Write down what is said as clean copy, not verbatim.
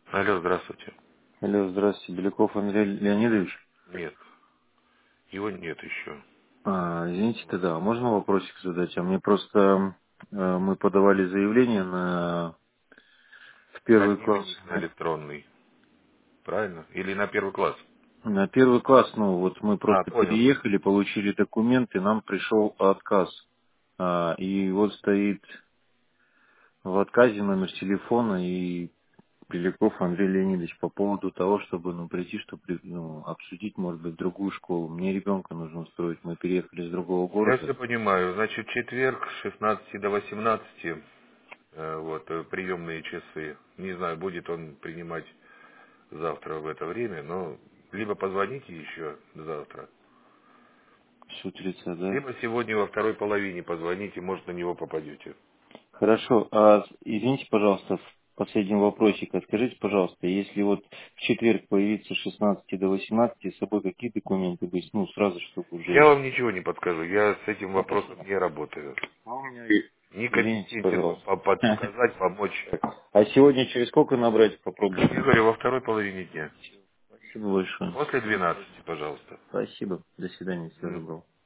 Алло, здравствуйте. Алло, здравствуйте, Беляков Андрей Леонидович. Нет, его нет еще. Извините тогда, можно вопросик задать? Мне просто мы подавали заявление в На первый класс. дневник на электронный, правильно? Или на первый класс? На первый класс, ну вот мы А, просто понял. переехали, получили документы, нам пришел отказ. И вот стоит в отказе номер телефона и Беляков Андрей Леонидович по поводу того, чтобы прийти, чтобы обсудить, может быть, другую школу. Мне ребенка нужно устроить. Мы переехали с другого Я города. все понимаю. Значит, четверг с 16 до 18, приемные часы. Не знаю, будет он принимать завтра в это время, но либо позвоните еще завтра, С утреца, да? либо сегодня во второй половине позвоните, может, на него попадете. Хорошо. Извините, пожалуйста, в последнем вопросик. Скажите, пожалуйста, если вот в четверг появиться с 16 до 18, с собой какие документы быть? Ну, сразу, чтобы Я уже... вам ничего не подскажу, я с этим вопросом Спасибо. не работаю. У меня Извините, Некомпетентен вам пожалуйста. подсказать, помочь. Так. А сегодня через сколько набрать? Я Попробуем. говорю, во второй половине дня. Спасибо большое. После 12, пожалуйста. Спасибо. До свидания. Всего Мгм. доброго.